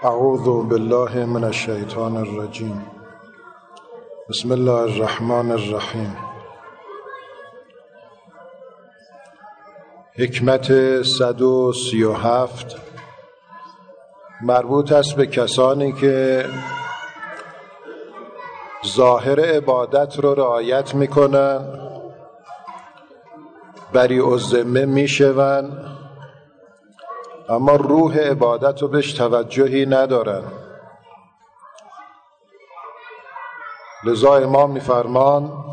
اعوذ بالله من الشیطان الرجیم. بسم الله الرحمن الرحیم. حکمت 137 مربوط است به کسانی که ظاهر عبادت رو رعایت میکنن، بریء الذمه میشون، اما روح عبادت رو بهش توجهی ندارن. لذا امام میفرمان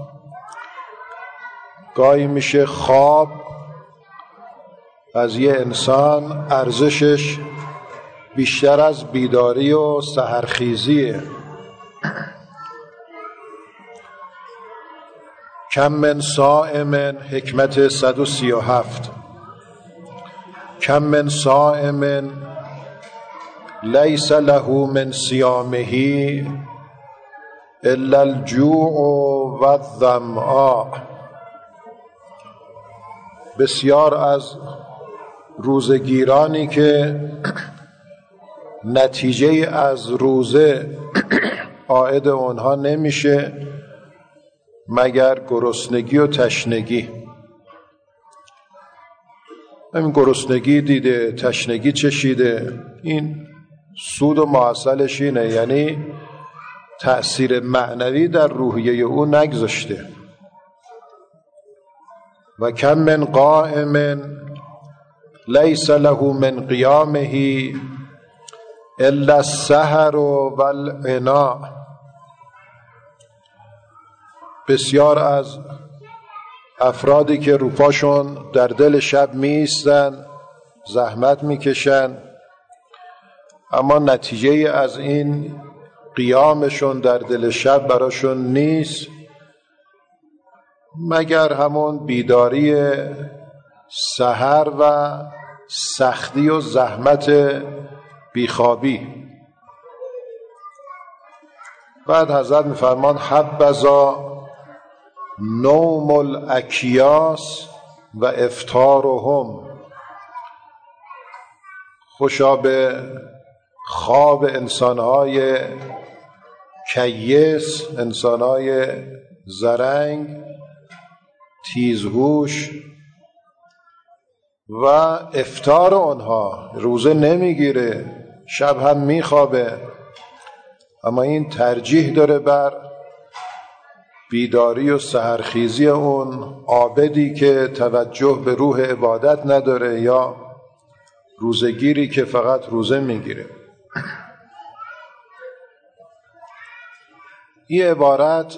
گاهی میشه خواب از یه انسان ارزشش بیشتر از بیداری و سحرخیزیه. کم من صائم، حکمت 137. کم من صائم لیس له من صیامه الا الجوع و الظمآ. بسیار از روزگیرانی که نتیجه از روزه عائد اونها نمیشه مگر گرسنگی و تشنگی. همین گرسنگی دیده، تشنگی چشیده، این سود و معسلش اینه، یعنی تأثیر معنوی در روحیه او نگذاشته. و کم من قائم لیس له من قیامه الا السهر و العناء. بسیار از افرادی که روپاشون در دل شب میستن، زحمت میکشن، اما نتیجه از این قیامشون در دل شب براشون نیست مگر همون بیداری سحر و سختی و زحمت بیخوابی. بعد حضرت میفرمان حبذا نوم الاکیاس و افطارهم. خوشا به خواب انسانهای کیس، انسانهای زرنگ، تیزهوش، و افطار اونها. روزه نمیگیره، شب هم میخوابه، اما این ترجیح داره بر بیداری و سحرخیزی اون عابدی که توجه به روح عبادت نداره یا روزگیری که فقط روزه میگیره. این عبارت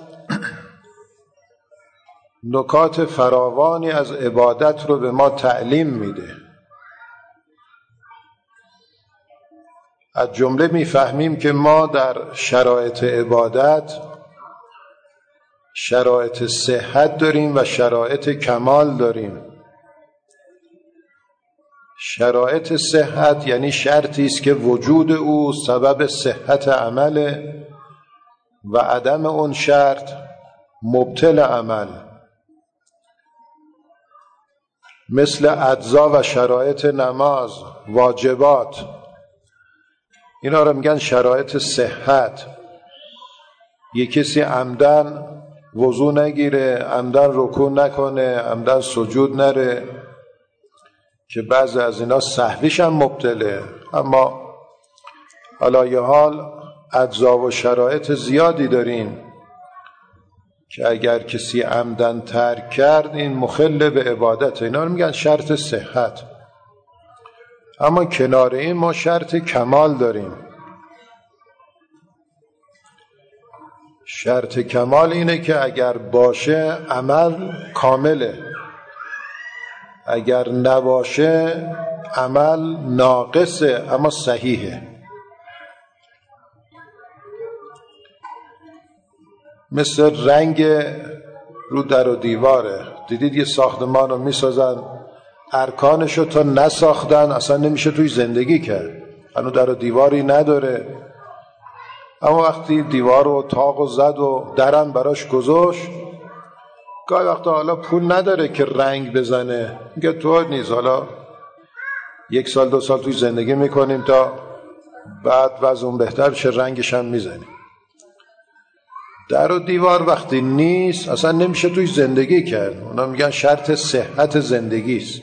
نکات فراوانی از عبادت رو به ما تعلیم میده. از جمله میفهمیم که ما در شرایط عبادت شرایط صحت داریم و شرایط کمال داریم. شرایط صحت یعنی شرطی است که وجود او سبب صحت عمله و عدم اون شرط مبطل عمل. مثل اجزا و شرایط نماز، واجبات، اینا رو میگن شرایط صحت. یک کسی عمدن وضو نگیره، عمدن رکوع نکنه، عمدن سجود نره، که بعضی از اینا سهویش هم مبطله، اما علایه حال اجزا و شرایط زیادی داریم که اگر کسی عمدن ترک کرد این مخل به عبادت. اینا رو میگن شرط صحت. اما کنار این ما شرط کمال داریم. شرط کمال اینه که اگر باشه عمل کامله، اگر نباشه عمل ناقصه اما صحیحه. مثل رنگ رو در و دیواره. دیدید یه ساختمان رو میسازن، ارکانشو تا نساختن اصلا نمیشه توی زندگی کرد، هنو در و دیواری نداره، اما وقتی دیوار و تاق و زد و درم براش گذاشت، گاهی وقتا حالا پول نداره که رنگ بزنه، میگه تو نیست، حالا 1 سال 2 سال توی زندگی میکنیم تا بعد وضع بهتر بشه رنگش هم میزنیم. در و دیوار وقتی نیست اصلا نمیشه توش زندگی کرد. اونا میگن شرط صحت زندگی است.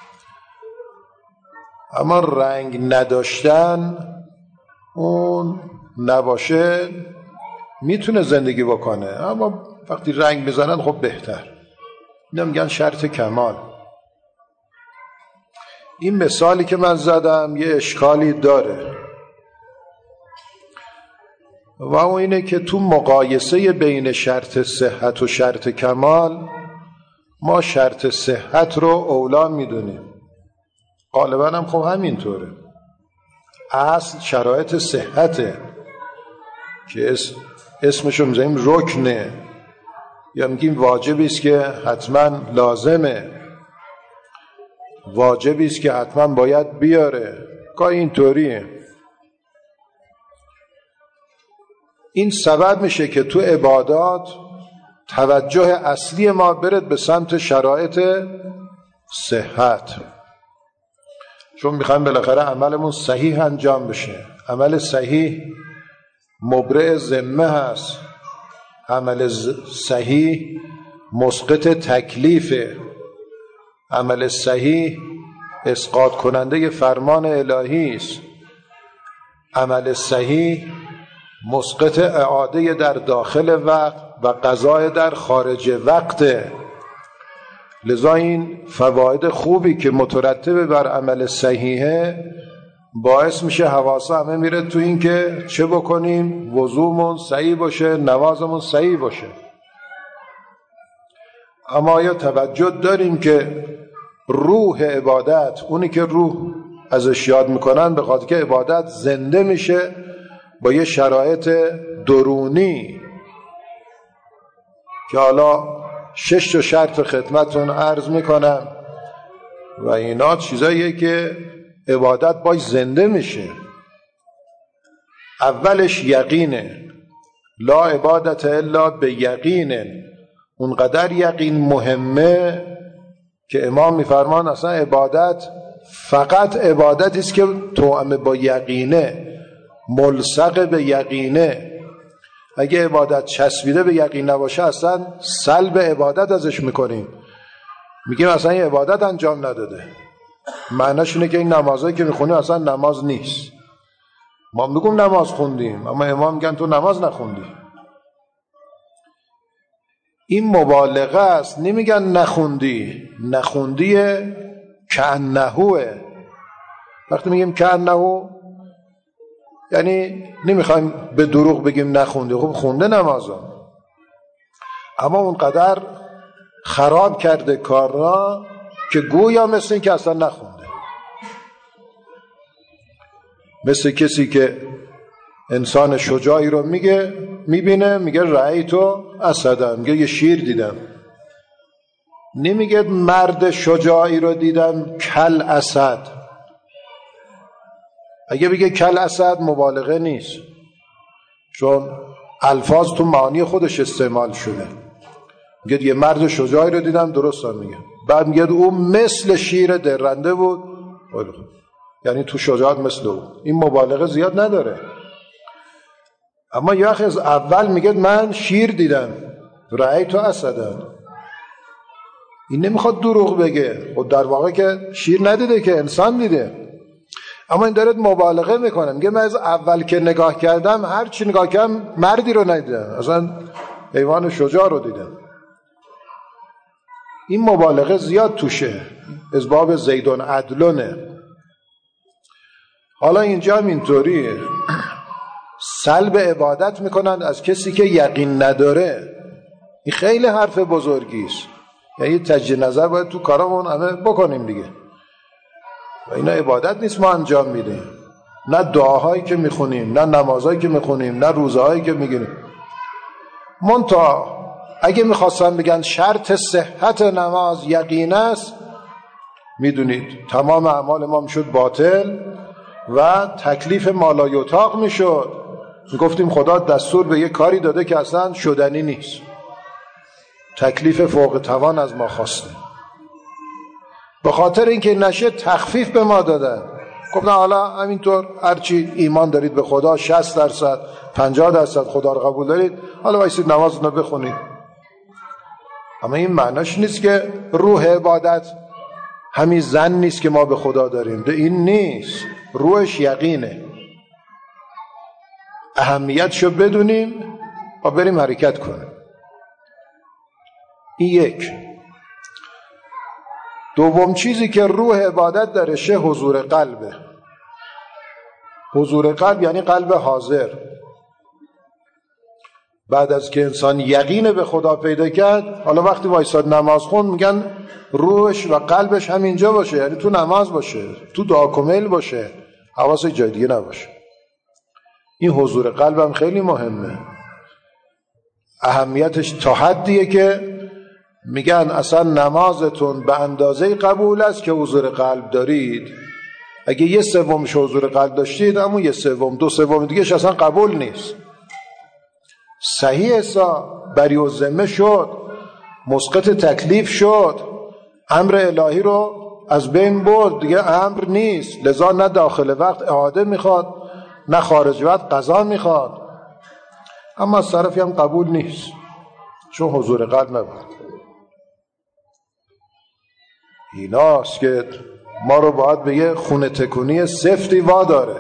اما رنگ نداشتن اون نباشه میتونه زندگی بکنه، اما وقتی رنگ میزنن خب بهتر. اینا میگن شرط کمال. این مثالی که من زدم یه اشکالی داره و اون اینه که تو مقایسه بین شرط صحت و شرط کمال ما شرط صحت رو اولا میدونیم. غالبا هم خب همینطوره. اصل شرایط صحته که اسمشو میذاریم رکنه یا میگیم واجبی است که حتما لازمه، واجبی است که حتما باید بیاره. گاهی اینطوریه. این سبب میشه که تو عبادات توجه اصلی ما برد به سمت شرایط صحت، چون میخوایم بالاخره عملمون صحیح انجام بشه. عمل صحیح مبرئ ذمه هست، عمل صحیح مسقط تکلیفه، عمل صحیح اسقاط کننده فرمان الهی است، عمل صحیح مسقط اعاده در داخل وقت و قضای در خارج وقت. لذا این فواید خوبی که مترتب بر عمل صحیحه باعث میشه حواس همه میره تو این که چه بکنیم وضومون صحیح باشه، نمازمون صحیح باشه. اما آیا توجه داریم که روح عبادت، اونی که روح ازش یاد میکنن، به خاطر که عبادت زنده میشه با یه شرایط درونی که حالا 6 شرط خدمتون عرض میکنم و اینا چیزاییه که عبادت باش زنده میشه. اولش یقینه، لا عبادت الا به یقینه. اونقدر یقین مهمه که امام میفرمان اصلا عبادت فقط عبادتی است که توأم با یقینه، ملصق به یقینه. اگه عبادت چسبیده به یقین نباشه اصلا سلب عبادت ازش میکنیم، میگیم اصلا این عبادت انجام نداده. معناش اینه که این نمازایی که میخونیم اصلا نماز نیست. ما میگم نماز خوندیم اما امام میگن تو نماز نخوندی. این مبالغه است. نمیگن نخوندی، نخوندیه کأنهوه. وقتی میگیم کأنهو یعنی نمیخوایم به دروغ بگیم نخوندی، خب خونده نمازو، اما اونقدر خراب کرده کار را که گویا مثل این که اصلا نخونده. مثل کسی که انسان شجاعی رو میبینه میگه رأیتو اسدم، میگه یه شیر دیدم. نمیگه مرد شجاعی رو دیدم کل اسد. اگه بگه کل اسد مبالغه نیست، چون الفاظ تو معانی خودش استعمال شده. میگه یه مرد شجاعی رو دیدم، درست هم میگه. بعد میگه او مثل شیر درنده بود، یعنی تو شجاعت مثل او. این مبالغه زیاد نداره. اما یه وقت از اول میگه من شیر دیدم، رأیت اسدن. این نمیخواد دروغ بگه، خود در واقع که شیر ندیده که انسان دیده. اما این داره مبالغه میکنه، میگه من از اول که نگاه کردم هر چی نگاه کردم مردی رو ندیدم، اصلا حیوان شجاع رو دیدم. این مبالغه زیاد توشه، از باب زیدون عدلونه. حالا اینجا هم اینطوریه، سلب عبادت میکنند از کسی که یقین نداره. این خیلی حرف بزرگیست. یعنی تجدید نظر باید تو کارامون همه بکنیم دیگه. و اینا عبادت نیست ما انجام میدیم، نه دعاهایی که میخونیم، نه نمازهایی که میخونیم، نه روزهایی که میگیریم. منتها اگه میخواستن بگن شرط صحت نماز یقین است، میدونید تمام اعمال ما میشد باطل و تکلیف مالایطاق میشد. میگفتیم خدا دستور به یه کاری داده که اصلا شدنی نیست، تکلیف فوق توان از ما خواسته. به خاطر اینکه نشه تخفیف به ما دادن. گفتن حالا همینطور هرچی ایمان دارید به خدا 60%، 50% خدا رو قبول دارید، حالا وایسید نمازتون رو بخونید. اما این معناش نیست که روح عبادت همین ظن نیست که ما به خدا داریم. ده این نیست، روحش یقینه. اهمیتشو بدونیم و بریم حرکت کنیم. این یک. دوم چیزی که روح عبادت درشه حضور قلبه. حضور قلب یعنی قلب حاضر. بعد از که انسان یقین به خدا پیدا کرد، حالا وقتی وایساد نماز خوند میگن روحش و قلبش همینجا باشه، یعنی تو نماز باشه، تو دعا کمیل باشه، حواس جای دیگه نباشه. این حضور قلبم خیلی مهمه. اهمیتش تا حدیه که میگن اصلا نمازتون به اندازه قبول است که حضور قلب دارید. اگه 1/3 حضور قلب داشتید، اما 1/3 2/3 دیگهش اصلا قبول نیست. صحیح حساب بری و ذمه شد، مسقط تکلیف شد، امر الهی رو از بین برد، دیگه امر نیست. لذا نه داخل وقت اعاده میخواد، نه خارج وقت قضا میخواد. اما از طرفی هم قبول نیست، چون حضور قلب نبود. ایناست که ما رو باید به یه خونه تکونی سفتی واداره.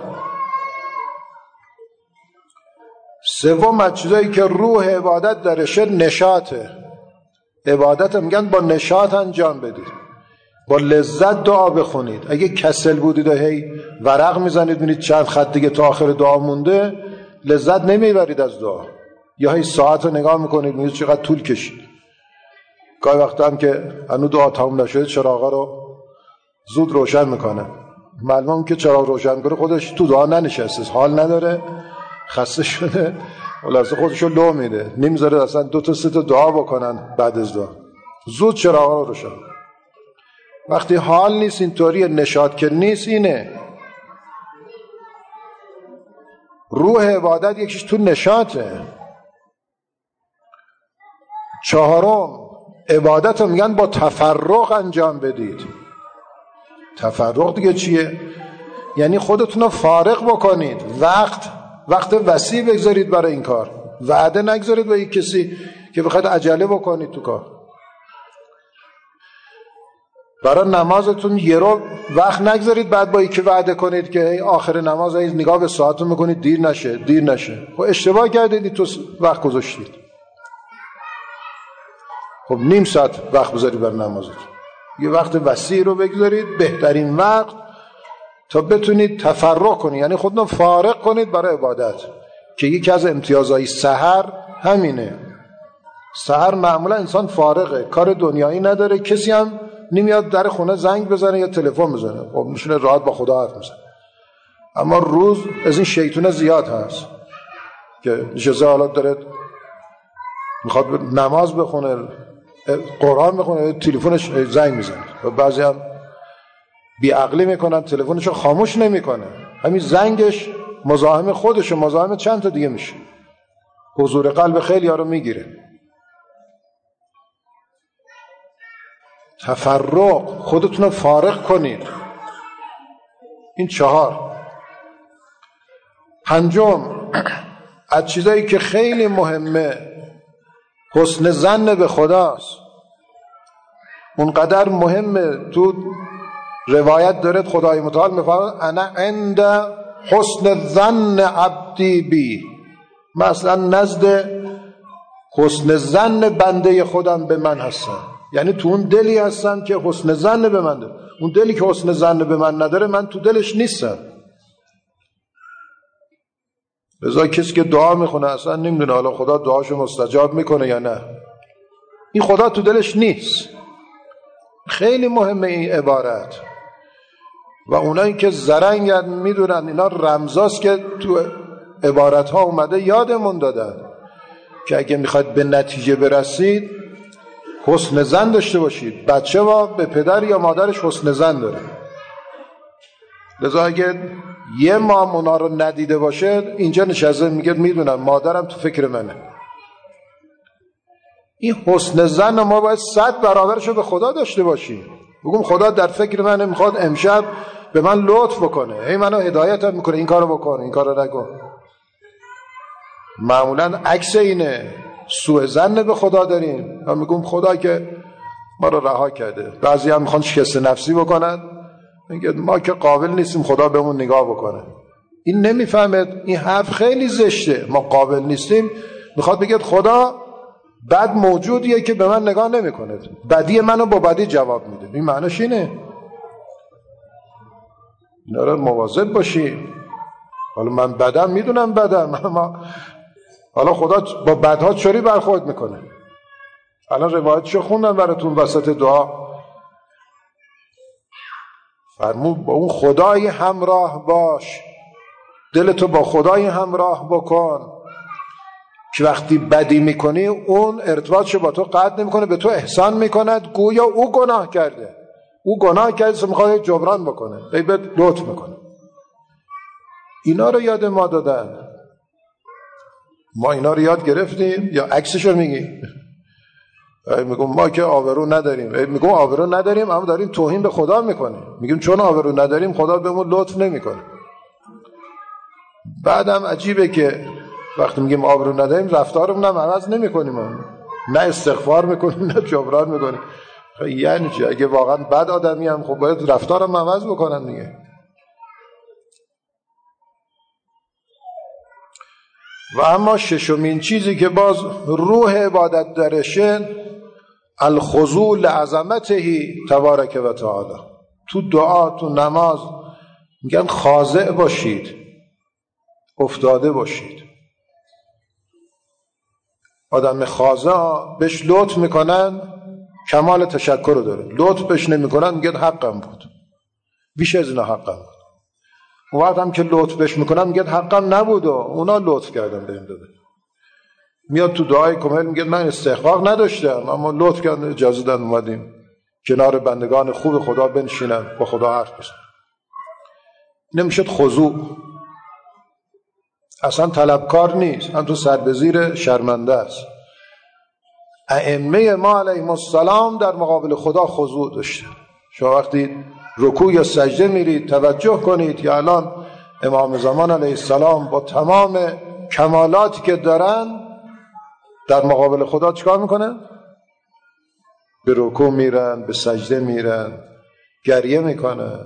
سوم از چیزایی که روح عبادت درشه نشاطه. عبادت میگن با نشاط انجام بدید، با لذت دعا بخونید. اگه کسل بودید و هی ورق میزنید ببینید چند خط دیگه تا آخر دعا مونده، لذت نمیبرید از دعا. یا هی ساعت رو نگاه میکنید میبینید چقدر طول کشید. گاهی وقتا هم که هنوز دعا تموم نشده چراغا رو زود روشن میکنه. معلومه که چراغ روشن کنه خودش تو دعا ننشسته، حال نداره، خسته شده، خلاصه خودشو لو میده، نمیذاره اصلا 2 تا 3 تا دعا بکنن بعد از دعا. زود چراغا رو روشن. وقتی حال نیست اینطوری، نشاط که نیست، اینه روح عبادت یکیش تو نشاطه. چهارم عبادت رو میگن با تفرغ انجام بدید. تفرغ دیگه چیه؟ یعنی خودتون رو فارغ بکنید، وقت وسیع بگذارید برای این کار. وعده نگذارید با یک کسی که بخواید عجله بکنید تو کار. برای نمازتون یه رو وقت نگذارید بعد با یکی وعده کنید که آخر نماز نگاه به ساعتون میکنید دیر نشه. خب اشتباه کردید، تو وقت گذاشتید. خب نیم ساعت وقت بذارید برای نمازتون. یه وقت وسیع رو بگذارید، بهترین وقت، تا بتونید تفرغ کنید، یعنی خودتون فارغ کنید برای عبادت. که یکی از امتیازهای سحر همینه. سحر معمولا انسان فارغه، کار دنیایی نداره، کسی هم نمیاد در خونه زنگ بزنه یا تلفن بزنه، خب میشونه راحت با خدا حرف بزنه. اما روز از این شیطون زیاد هست که نشسته حالات داره میخواد نماز بخونه، قرآن بخونه، تلفنش زنگ میزنه. و بعضی هم بیعقلی میکنن، تلفنشو خاموش نمیکنه، همین زنگش مزاحم خودش و مزاحم چند تا دیگه میشه. حضور قلب خیلی ها رو میگیره. تفرغ، خودتون رو فارغ کنید. این 4. پنجم از چیزایی که خیلی مهمه حسن ظن به خداست. اونقدر مهمه، تو روایت دارد خدای متعال میفرماید انا عند حسن ظن عبدی بی، مثلا نزد حسن ظن بنده خودم به من هستم. یعنی تو اون دلی هستم که حسن ظن به من داره. اون دلی که حسن ظن به من نداره، من تو دلش نیستم. لذا کسی که دعا میخونه اصلا نمیدونه حالا خدا دعاشو مستجاب میکنه یا نه. این خدا تو دلش نیست. خیلی مهمه این عبارت. و اونایی که زرنگن میدونن اینا رمزاست که تو عبارت ها اومده یادمون دادن که اگه میخواید به نتیجه برسید حسن ظن داشته باشید. بچه با به پدر یا مادرش حسن ظن داره. لذا اگه یه ماه اونا رو ندیده باشه، اینجا نشسته میگه میدونم مادرم تو فکر منه. این حسن ظن ما باید 100 برابرش رو به خدا داشته باشیم. بگم خدا در فکر منه، میخواد امشب به من لطف بکنه، هی منو هدایت میکنه این کارو بکن این کارو نکن. معمولا عکس اینه، سوء ظن به خدا داریم و میگم خدا که ما رو رها کرده. بعضی هم میخوان شکست نفسی بکنن، میگه ما که قابل نیستیم خدا بهمون نگاه بکنه. این نمیفهمه این حرف خیلی زشته. ما قابل نیستیم، میخواد بگه خدا بد موجودیه که به من نگاه نمیکنه، بدی منو با بدی جواب میده. این معنیش اینه. اینا رو مواظب باشیم. حالا من بدم، میدونم بدم، اما حالا خدا با بدها چوری برخورد میکنه. الان روایتشو خوندم براتون وسط دعا. فرمود با اون خدای همراه باش، دلتو با خدای همراه بکن که وقتی بدی میکنی اون ارتباطشو با تو قطع نمیکنه، به تو احسان میکند گویا او گناه کرده. او گناه کرده میخواد جبران بکنه، ای بهت لطف میکنه. اینا رو یاد ما دادن، ما اینا رو یاد گرفتیم یا عکسشو میگی؟ میگم ما که آبرو نداریم. میگم آبرو نداریم اما داریم توهین به خدا میکنیم. میگیم چون آبرو نداریم خدا بهمون لطف نمیکنه. بعدم عجیبه که وقتی میگیم آبرو نداریم رفتارمون هم عوض نمیکنیم، نه استغفار میکنیم نه جبران میکنیم. یعنی چی؟ اگه واقعا بد آدمی هم خب باید رفتارم عوض بکنن دیگه. و اما ششمین چیزی که باز روح عبادت درشه، الخضوع لعظمته تبارک و تعالی. تو دعا تو نماز میگن خاضع باشید، افتاده باشید. آدم خاضع بهش لطف میکنن کمال تشکر رو داره، لطف بهش نمیکنن میگن حقم بود، بیش از اینا حقم بود. اون وقت هم که لطف بهش میکنن میگن حقم نبود و اونا لطف کردن بهم داده. میاد تو دعای کامل میگه من استحقاق نداشتم اما لطف کردن اجازه دادن اومدیم کنار بندگان خوب خدا بنشینم با خدا حرف بزنم. نمیشد خضوع، اصلا طلبکار نیست، هم تو سربزیر شرمنده است. ائمه ما علیهم السلام در مقابل خدا خضوع داشتن. شما وقتی رکوع یا سجده میرید توجه کنید که الان امام زمان علیه السلام با تمام کمالاتی که دارن در مقابل خدا چیکار میکنن؟ به رکوع میرن، به سجده میرن، گریه میکنن.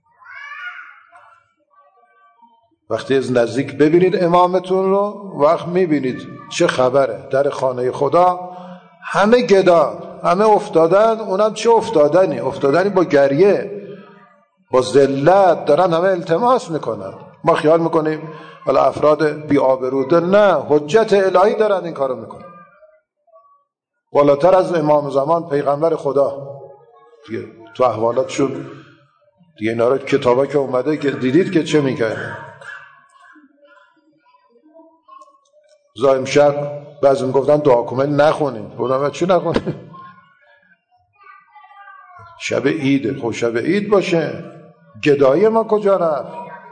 وقتی از نزدیک ببینید امامتون رو، وقت میبینید چه خبره. در خانه خدا همه گدان، همه افتادن. اونم چه افتادنی؟ افتادنی با گریه، با ذلت دارن همه التماس میکنن. ما خیال میکنیم ولی افراد بی آبروده، نه، حجت الهی دارن این کارو میکنن. بالاتر از امام زمان پیغمبر خدا دیگه تو احوالاتشون دیگه اینا رو کتابا که اومده که دیدید که چه میکنه. زایم شب بعضی میگفتن دعا کامل نخونیم، بودم چی نخونیم؟ شب عیده، خب شب عید باشه، گدایی ما کجا رفت؟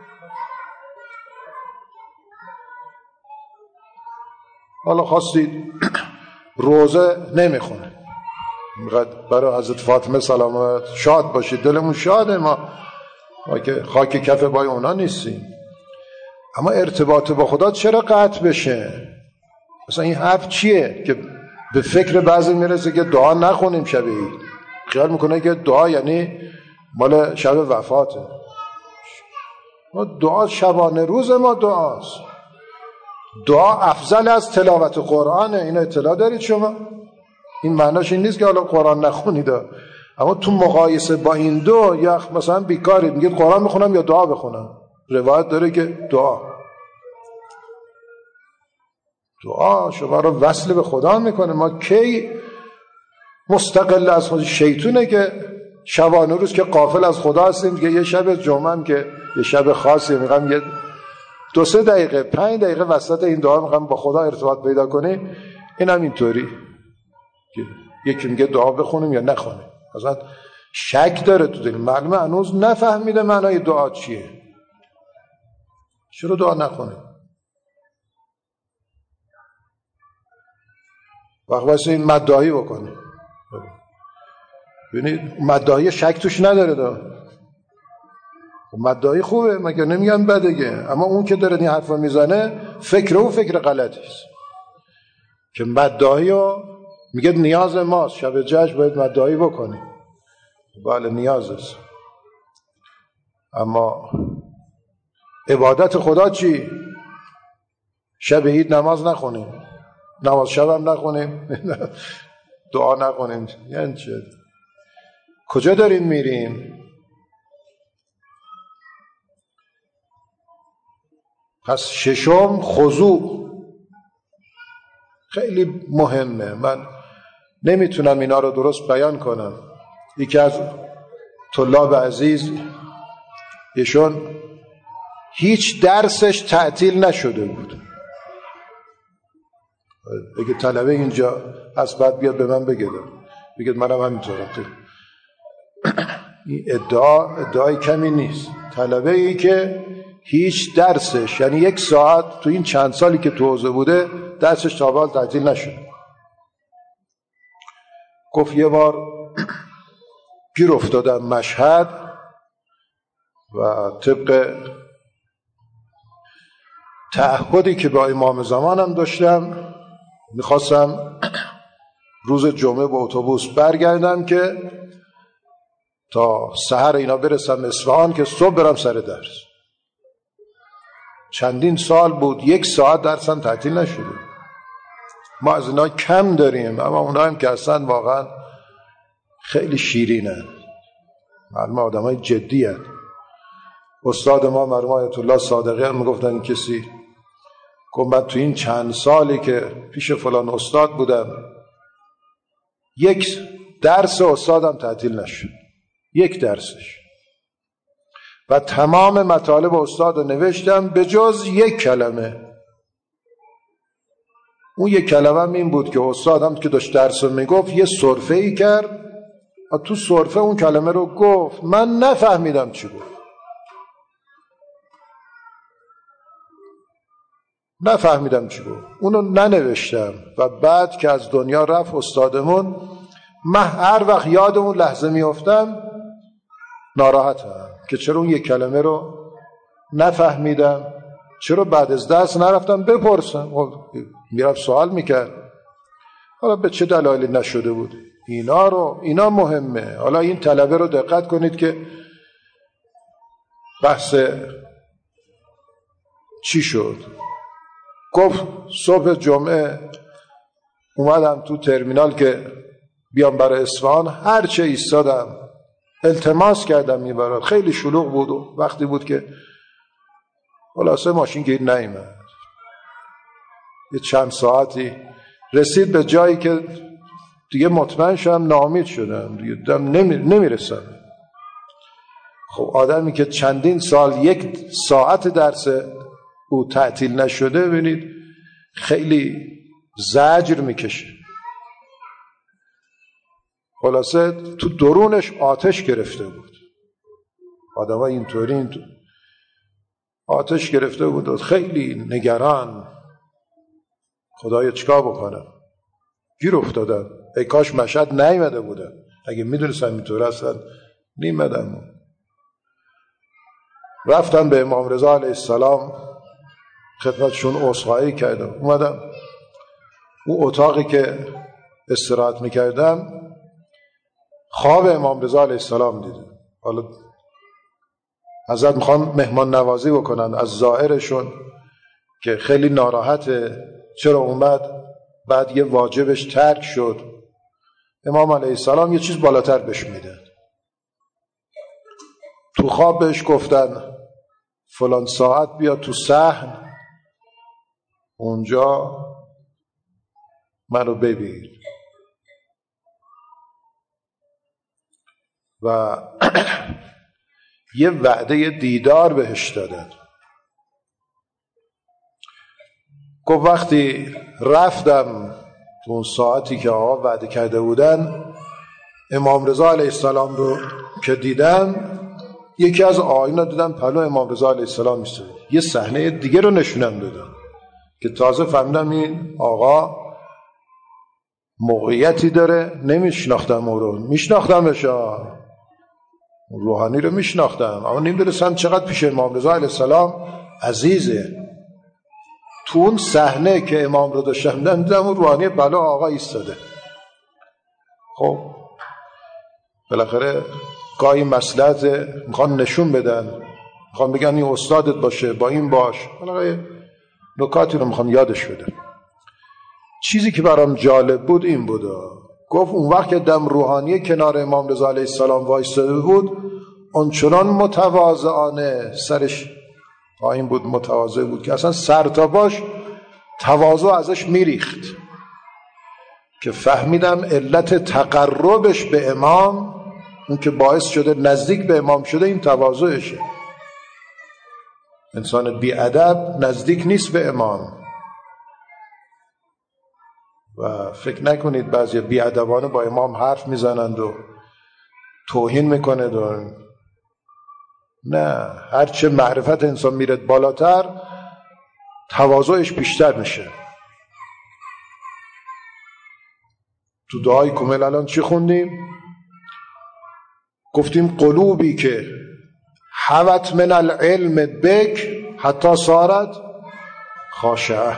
حالا خواستید روزه نمیخونه، برای حضرت فاطمه سلامت شاد باشید، دلمون شاده، ما که خاک کف پای اونا نیستیم. اما ارتباط با خدا چرا قطع بشه؟ مثلا این حرف چیه که به فکر بعضی میرسه که دعا نخونیم شب عید؟ خیال میکنه که دعا یعنی مال شب وفاته. ما دعا شبانه روز ما دعاست. دعا افضل از تلاوت قرآنه. اینو اطلاع دارید شما؟ این معناش این نیست که حالا قرآن نخونید، اما تو مقایسه با این دو یا مثلا بیکارید میگید قرآن بخونم یا دعا بخونم. روایت داره که دعا شما رو وصل به خدا میکنه. ما کی مستقل از خود؟ شیطونه که شبانه روز که غافل از خدا هستیم که یه شب جمعه هم که یه شب خاصی میگم یه 2-3 دقیقه 5 دقیقه وسط این دعا میگم با خدا ارتباط پیدا کنیم. اینم اینطوری یکی میگه دعا بخونیم یا نخونیم، مثلا شک داره تو دل، معلومه هنوز نفهمیده معنای دعا چیه. چرا دعا نخونیم؟ واسه این مدعایی بکنیم. ببینید مدعایی شک توش نداره مدعی خوبه، مگر نمیگن بدگه، اما اون که داره این حرفا میزنه فکر غلطی است که مدعی رو میگه نیاز ماست، شب جشن باید مدعی بکنی. بله نیاز است، اما عبادت خدا چی؟ شب عید نماز نخونیم، نماز شب هم نخونیم، دعا نخونیم، یعنی چه؟ کجا داریم میریم؟ پس ششم خضوع خیلی مهمه. من نمیتونم اینا رو درست بیان کنم. یکی از طلاب عزیز، ایشون هیچ درسش تعطیل نشده بود. اگه طلبه اینجا از بعد بیاد به من بگه، بگید منم همینطورم. این ادعای کمی نیست. طلبه ای که هیچ درسش، یعنی 1 ساعت تو این چند سالی که تو حوزه بوده درسش تا حال تعطیل نشده. گفت یه بار گیر افتادم مشهد و طبق تعهدی که با امام زمانم داشتم میخواستم روز جمعه با اتوبوس برگردم که تا سحر اینا برسم اصفهان که صبح برم سر درس. چندین سال بود 1 ساعت درسم تعطیل نشده. ما از اینا کم داریم، اما اونا هم که اصلا واقعا خیلی شیرینن، معلومه آدم های جدی هست. استاد ما مرحوم آیت الله صادقی هم میگفتن کسی گفت من تو این چند سالی که پیش فلان استاد بودم 1 درس استادم تعطیل نشد، 1 درسش، و تمام مطالب استاد رو نوشتم به جز 1 کلمه. اون 1 کلمه هم این بود که استادم که داشت درس رو میگفت یه سرفه‌ای کرد و تو سرفه اون کلمه رو گفت، من نفهمیدم چی گفت، اونو ننوشتم. و بعد که از دنیا رفت استادمون، من هر وقت یاد اون لحظه میافتم ناراحتم که چرا اون 1 کلمه رو نفهمیدم، چرا بعد از درس نرفتم بپرسم. میرفت سوال میکرد، حالا به چه دلایلی نشده بود. اینا مهمه. حالا این طلبه رو دقت کنید که بحث چی شد. گفت صبح جمعه اومدم تو ترمینال که بیام برای اصفهان، هرچه ایستادم التماس کردم میبرد، خیلی شلوغ بود و وقتی بود که خلاصه ماشین گیر نیامد. یه چند ساعتی رسید به جایی که دیگه مطمئن شدم، ناامید شدم دیگه، نمیرسم. خب آدمی که چندین سال 1 ساعت درس او تعطیل نشده، ببینید خیلی زجر میکشه. خلاصه تو درونش آتش گرفته بود. آدم ها اینطوری آتش گرفته بود و خیلی نگران، خدایا چیکار بکنم. گیر افتادم. ای کاش مشهد نیامده بودم، اگه میدونستم اینطور اصلا نیامدم. رفتم به امام رضا علیه السلام خدمتشون عذرخواهی کردم. اومدم اون اتاقی که استراحت میکردم خواب امام رضا علیه السلام دیدم. حالا حضرت میخوان مهمان نوازی بکنن از زائرشون که خیلی ناراحته چرا اومد بعد یه واجبش ترک شد. امام علیه السلام یه چیز بالاتر بهش میدن. تو خواب بهش گفتن فلان ساعت بیا تو صحن، اونجا منو ببین. و یه وعده دیدار بهش دادن. گفت وقتی رفتم تو اون ساعتی که آقا وعده کرده بودن، امام رضا علیه السلام رو که دیدم، یکی از آینا دیدم پلو امام رضا علیه السلام ایستاده. یه صحنه دیگه رو نشونم دادم که تازه فهمیدم این آقا موقعیتی داره. نمیشناختم او رو، میشناختمش. روحانی رو میشناختم اما نمیدونستم چقدر پیش امام رضا علیه السلام عزیزه. تو اون صحنه که امام رو داشتم دیدم اون روحانی بلا آقا ایستاده. خب بالاخره گاهی مصلحت میخوان نشون بدن، میخوان بگن این استادت باشه، با این باش، بالاخره نکاتی رو میخوان یادش بدن. چیزی که برام جالب بود این بود، گفت اون وقت که دم روحانی کنار امام رضا علیه السلام وایستاده بود اونچنان متواضعانه سرش پایین بود، متواضع بود که اصلا سر تا باش تواضع ازش میریخت که فهمیدم علت تقربش به امام، اون که باعث شده نزدیک به امام شده، این تواضعشه. انسان بی ادب نزدیک نیست به امام. و فکر نکنید بعضی بی ادبانه با امام حرف میزنند و توهین میکنند و نه، هرچه معرفت انسان میره بالاتر تواضعش بیشتر میشه. تو دعای کمیل الان چی خوندیم؟ گفتیم قلوبی که حوت من العلم بک حتی صارت خاشعه.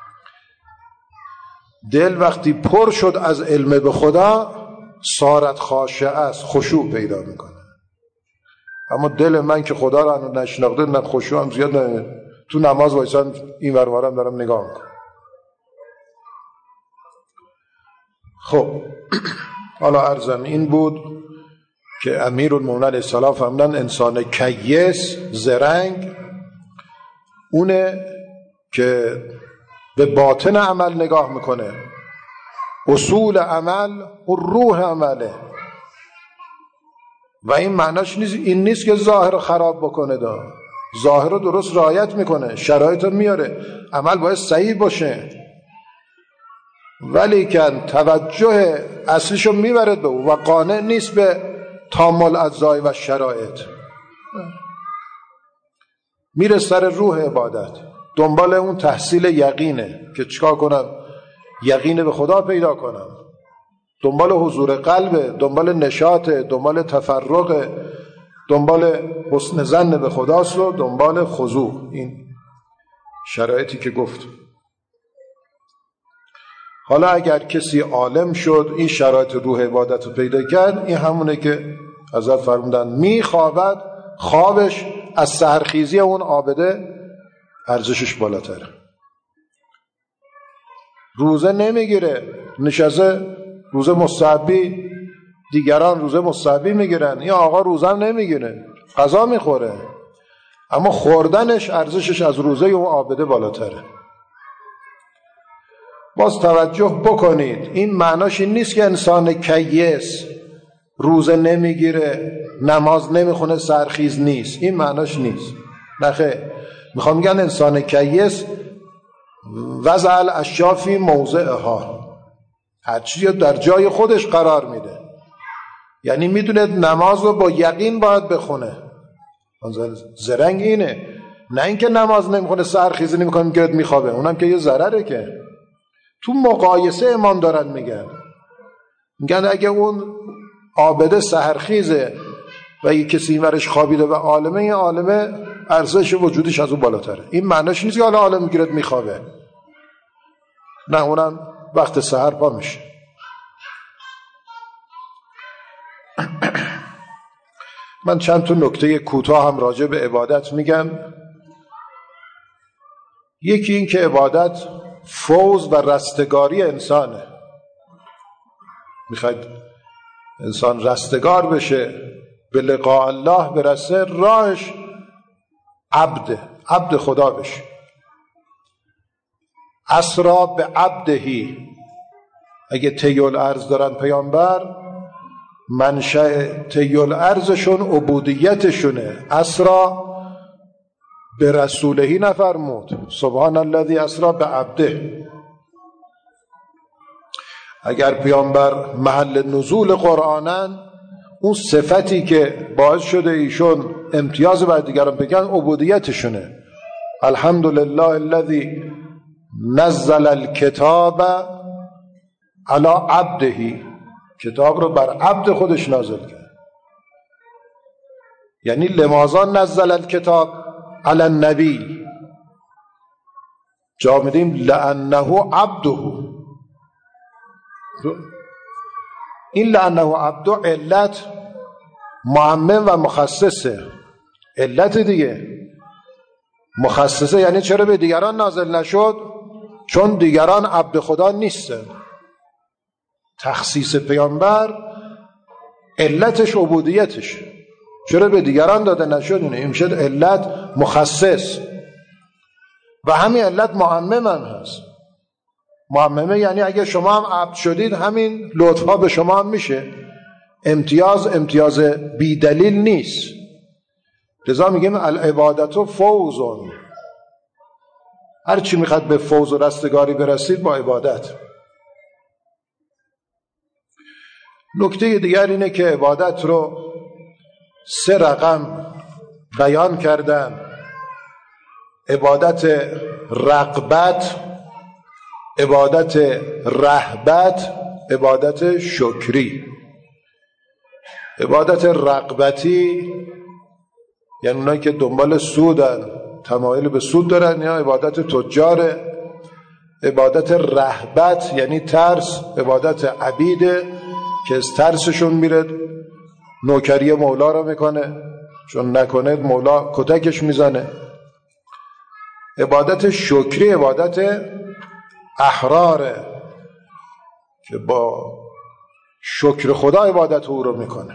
دل وقتی پر شد از علم به خدا صارت خاشعه است، خشوع پیدا میکنه. اما دل من که خدا رو هنوز نشناخته، نه خشوع هم زیاد نه، تو نماز وایسان این ور ورم دارم نگاه میکنم. خب حالا عرضم این بود که امیرالمومنین علیه السلام فهمیدن انسان کیس زرنگ اونه که به باطن عمل نگاه میکنه، اصول عمل و روح عمله. و این معناش این نیست که ظاهر رو خراب بکنه، ظاهر رو درست رعایت میکنه، شرایط رو میاره، عمل باید صحیح باشه، ولی که توجه اصلیشو میبرد به او و قانع نیست به تامل اجزای و شرایط. میره سر روح عبادت، دنبال اون تحصیل یقینه که چیکار کنم یقین به خدا پیدا کنم، دنبال حضور قلب، دنبال نشاط، دنبال تفرغ، دنبال حسن ظن به خداست و دنبال خضوع. این شرایطی که گفت. حالا اگر کسی عالم شد این شرایط روح عبادت رو پیدا کرد، این همونه که حضرت فرمودن میخوابد، خوابش از سحرخیزی اون عابده ارزشش بالاتره. روزه نمیگیره، نشسته روزه مستحبی، دیگران روزه مستحبی میگیرن، این آقا روزه نمیگیره، غذا میخوره، اما خوردنش ارزشش از روزه اون عابده بالاتره. باز توجه بکنید، این معناش این نیست که انسان کیس روزه نمیگیره، نماز نمیخونه، سرخیز نیست، این معناش نیست. نخه، میخوام میگن انسان کیس وضع الاشیاء فی موضعها، هر چیزی در جای خودش قرار میده. یعنی میدونه نماز رو با یقین باید بخونه. زرنگ اینه، نه اینکه نماز نمیخونه سرخیزی نمیکنه میگه میخوابه، اونم که یه ضرره. که تو مقایسه امام دارن میگن اگه اون عابده سحرخیزه و یه کسی اینورش خوابیده و عالمه، این عالمه ارزش وجودش از اون بالاتره. این معنیش نیست که حالا عالم میگیرد میخوابه، نه، اونم وقت سحر پا میشه. من چند تا نکته کوتاه هم راجع به عبادت میگم. یکی این که عبادت فوز و رستگاری انسانه. میخواید انسان رستگار بشه، به لقاء الله برسه، راهش عبد خدا بشه. اسرا به عبدهی، اگه طیول ارض دارن پیامبر، منشأ طیول ارضشون عبودیتشونه. اسرا به رسولهی نفرمود، سبحان الذی اسرا به عبده. اگر پیامبر محل نزول قرآنن، اون صفتی که باعث شده ایشون امتیاز بر دیگران بگن عبودیتشونه. الحمدلله الذی نزل الکتاب علی عبده، کتاب رو بر عبد خودش نازل کرد. یعنی لماذا نزل الکتاب علی النبی، جا میدیم لانه عبده. این لانه عبده علت معمم و مخصصه. علت دیگه مخصصه یعنی چرا به دیگران نازل نشد؟ چون دیگران عبد خدا نیستن. تخصیص پیامبر علتش عبودیتش، چرا به دیگران داده نشد؟ این میشه علت مخصص. و همین علت معمم هم هست. معممه یعنی اگه شما هم عبد شدید همین لطفا به شما هم میشه. امتیاز بی دلیل نیست. لذا میگیم العبادت فوزون، هر چی میخواد به فوز و رستگاری برسید با عبادت. نکته دیگر اینه که عبادت رو 3 رقم بیان کردن: عبادت رغبت، عبادت رهبت، عبادت شکری. عبادت رغبتی یعنی اونایی که دنبال سودن، تمایل به سود دارن، یا عبادت تجاره. عبادت رهبت یعنی ترس، عبادت عبیده که از ترسشون میره نوکری مولا رو میکنه، چون نکنه مولا کتکش میزنه. عبادت شکری عبادت احراره که با شکر خدا عبادت او رو میکنه.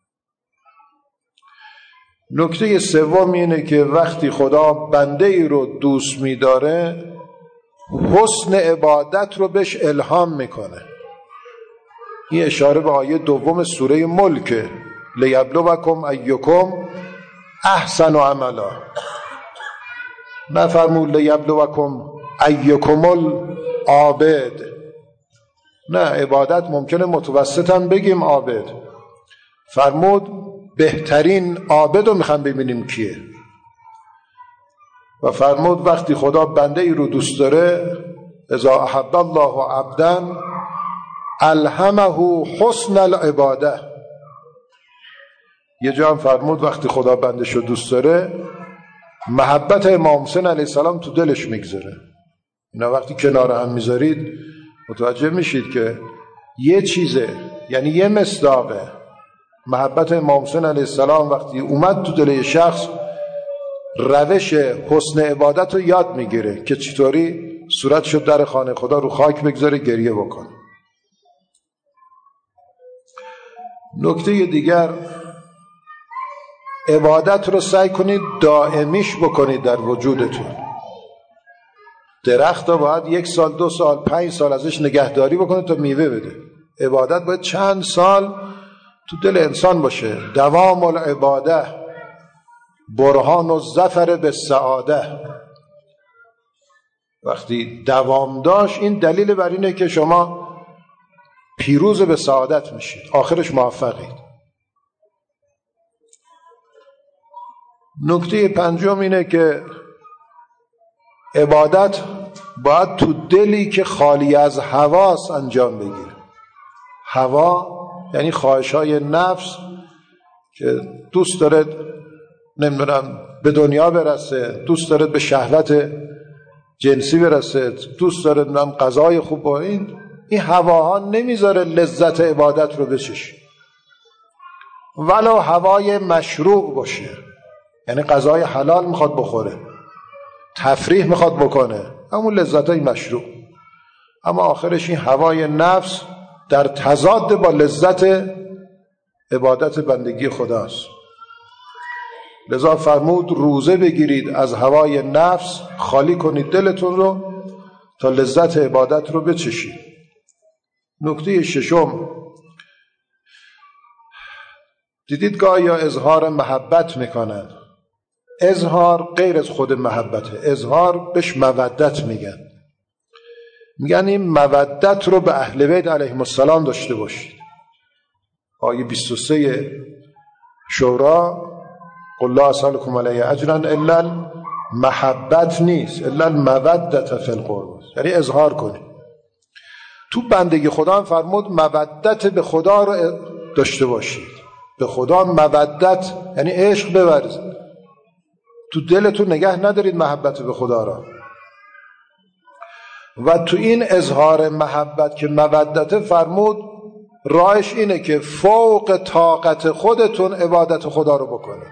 نکته سوم اینه که وقتی خدا بنده ای رو دوست میداره حسن عبادت رو بهش الهام میکنه. این اشاره به آیه 2 سوره ملک: لیبلوکم ایکم احسن عملا. نفرمود لیبلوکم ایکم العابد، نه، عبادت ممکنه متوسط هم بگیم عابد. فرمود بهترین عابد رو میخوام ببینیم کیه. و فرمود وقتی خدا بنده ای رو دوست داره اذا احب الله عبدا الهمه حسن العباده. یه جا هم فرمود وقتی خدا بندش رو دوست داره محبت امام حسین علیه السلام تو دلش میگذاره. اینا وقتی کنار هم میذارید متوجه میشید که یه چیزه، یعنی یه مصداقه. محبت امام حسین علیه السلام وقتی اومد تو دل شخص روش حسن عبادت رو یاد میگیره که چطوری صورتش رو در خانه خدا رو خاک بگذاره گریه بکنه. نکته دیگر، عبادت رو سعی کنید دائمیش بکنید در وجودتون. درخت رو باید 1 سال 2 سال 5 سال ازش نگهداری بکنید تا میوه بده. عبادت باید چند سال تو دل انسان باشه. دوام العباده برهان الظفر بالسعاده. وقتی دوام داشت این دلیل بر اینه که شما پیروز به سعادت میشید، آخرش موفقید. نکته 5 اینه که عبادت باید تو دلی که خالی از هواست انجام بگیره. هوا یعنی خواهش‌های نفس که دوست داره نمیدونم به دنیا برسه، دوست داره به شهوت جنسی برسه، دوست داره نمیدونم غذای خوب با این هواها نمیذاره لذت عبادت رو بچشه. ولو هوای مشروع باشه، یعنی غذای حلال میخواد بخوره، تفریح میخواد بکنه، همون لذتای مشروع، اما آخرش این هوای نفس در تضاد با لذت عبادت بندگی خداست. لذا فرمود روزه بگیرید از هوای نفس، خالی کنید دلتون رو تا لذت عبادت رو بچشید. نکته 6، دیدید گاهی اظهار محبت میکنن. اظهار غیر از خود محبته، اظهار بهش مودت میگن. میگن این مودت رو به اهل بیت علیهم السلام داشته باشید. آیه 23 شورا قل لا اسألكم علیه اجرا الا المحبت نیست، الا المودت فی القربى، یعنی اظهار کنید. تو بندگی خدا هم فرمود مودت به خدا رو داشته باشید. به خدا مودت یعنی عشق بورزید، تو دلتون نگه ندارید محبت به خدا را. و تو این اظهار محبت که مودت فرمود راهش اینه که فوق طاقت خودتون عبادت خدا رو بکنید.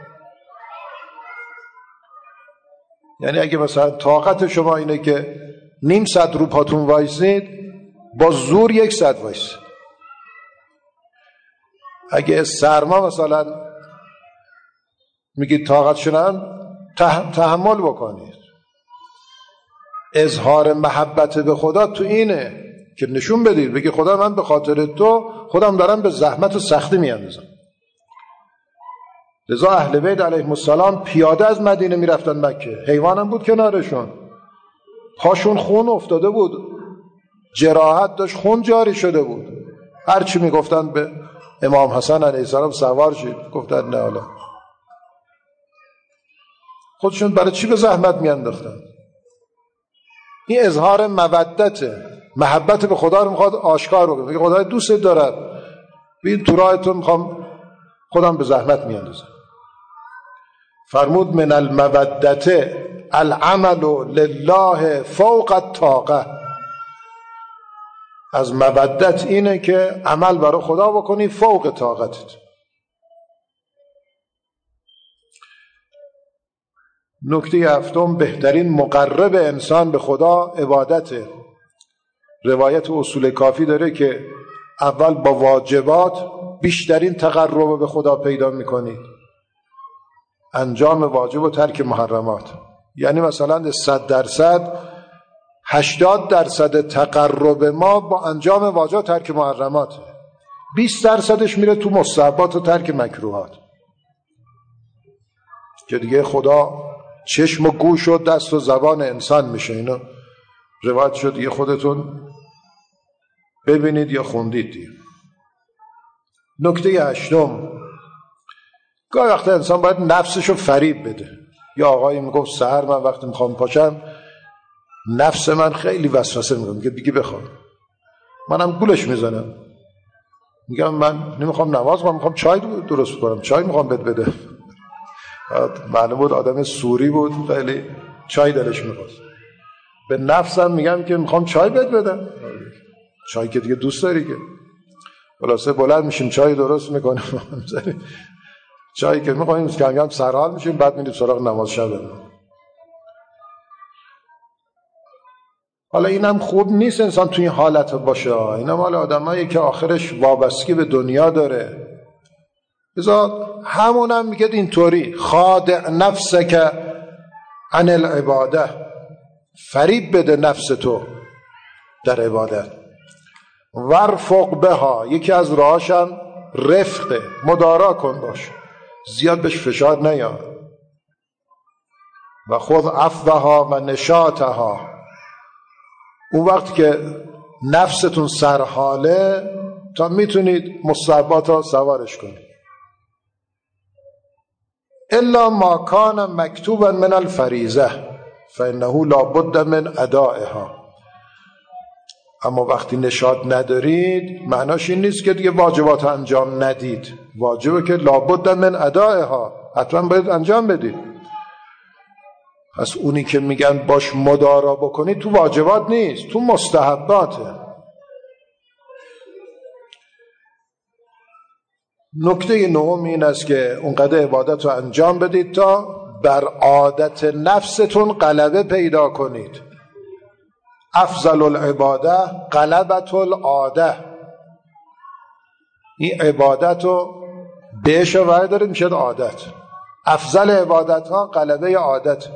یعنی اگه مثلا طاقت شما اینه که نیم ساعت رو پاتون وایسید، با زور 1 ساعت وایسید. اگه سرما مثلا میگید طاقت شدن، تحمل بکنید. اظهار محبت به خدا تو اینه که نشون بدید، بگی خدا من به خاطر تو خودم دارم به زحمت و سختی میاندازم. لذا اهل بیت علیهم السلام پیاده از مدینه میرفتن مکه، حیوانم بود کنارشون، پاشون خون افتاده بود، جراحت داشت، خون جاری شده بود. هرچی میگفتن به امام حسن علیه السلام سوار شید، گفتن نه. حالا خودشون برای چی به زحمت میانداختن؟ این اظهار مودته، محبت به خدا رو میخواد آشکار بکنه، میگه خدا دوست دارد، ببین تو راهتون میخوام خودم به زحمت میاندازم. فرمود من المودت العمل لله فوق الطاقه. از مودت اینه که عمل برای خدا بکنی فوق طاقتت. نکته 7، بهترین مقرب انسان به خدا عبادته. روایت اصول کافی داره که اول با واجبات بیشترین تقرب به خدا پیدا میکنید، انجام واجب و ترک محرمات. یعنی مثلا 100% 80% تقرب ما با انجام واجب و ترک محرمات، 20% میره تو مستحبات و ترک مکروهات، که دیگه خدا چشم و گوش و دست و زبان انسان میشه. اینا روایت شد، دیگه خودتون ببینید یا خوندید دیگه. نکته 8، گاهی وقتا انسان باید نفسشو فریب بده. یا آقایی میگفت سحر من وقتی میخوام پاشم نفس من خیلی وسوسه میگه، میگه بگی بخوام. منم گولش میزنم، میگم من نمیخوام نماز کنم، میخوام چای درست کنم، چای میخوام بده. معلوم بود آدم سوری بود، خیلی چای دلش میخواست. به نفسم میگم که میخوام چای بدم، چای که دیگه دوست داری که. خلاصه بلند میشیم چای درست میکنیم، چایی که میخواییم کم سرحال میشیم، بعد میریم سراغ نماز شب. حالا اینم خوب نیست انسان توی این حالت باشه، اینا مال آدمایی که آخرش وابستگی به دنیا داره. بذار همونم میگه اینطوری، خادع نفسک عن العباده، فریب بده نفس تو در عبادت. ورفق بها، یکی از راهاشم رفقه، مدارا کن باش، زیاد بهش فشار نیار. و خذ عفوها و نشاطها، اون وقت که نفستون سرحاله تا میتونید مستحبات ها سوارش کنید. الا ما کان مکتوبا من الفریضه فانه لا بد من ادائها. اما وقتی نشاط ندارید معناش این نیست که دیگه واجبات انجام ندید، واجبه که لا بد من ادائها، حتما باید انجام بدید. پس اونی که میگن باش مدارا بکنید تو واجبات نیست، تو مستحباته. نکته 9 این است که اونقدر عبادت رو انجام بدید تا بر عادت نفستون غلبه پیدا کنید. افضل العباده غلبت العاده. این عبادت رو بهش وارد دارید میشه عادت. افضل عبادت ها غلبه عادت.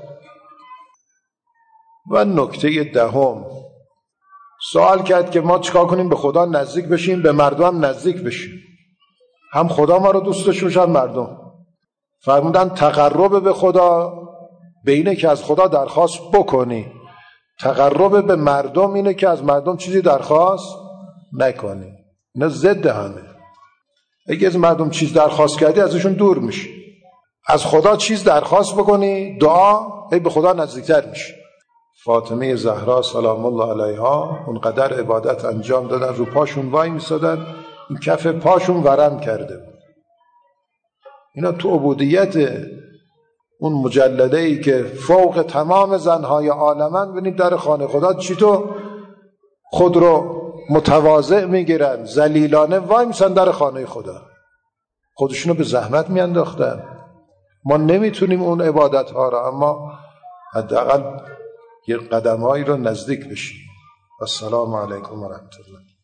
و نکته 10، سوال کرد که ما چیکار کنیم به خدا نزدیک بشیم، به مردم نزدیک بشیم. هم خدا ما رو دوست داشته باشه هم مردم. فرمودن تقرب به خدا به اینه که از خدا درخواست بکنی، تقرب به مردم اینه که از مردم چیزی درخواست نکنی. اینا ضد همه. اگه از مردم چیز درخواست کردی ازشون دور میشی، از خدا چیز درخواست بکنی، دعا، به خدا نزدیکتر میشی. فاطمه زهرا سلام الله علیها اونقدر عبادت انجام دادن، رو پاشون وای میسادن، این کف پاشون ورم کرده بود. اینا تو عبودیت اون مجلده‌ای که فوق تمام زنهای عالمن، ببینید در خانه خدا چی تو خود رو متواضع میگیرن، ذلیلانه وای میسن در خانه خدا، خودشونو به زحمت میانداختن. ما نمیتونیم اون عبادت ها را، اما حداقل یه قدمهایی رو نزدیک بشیم. السلام علیکم و رحمت الله.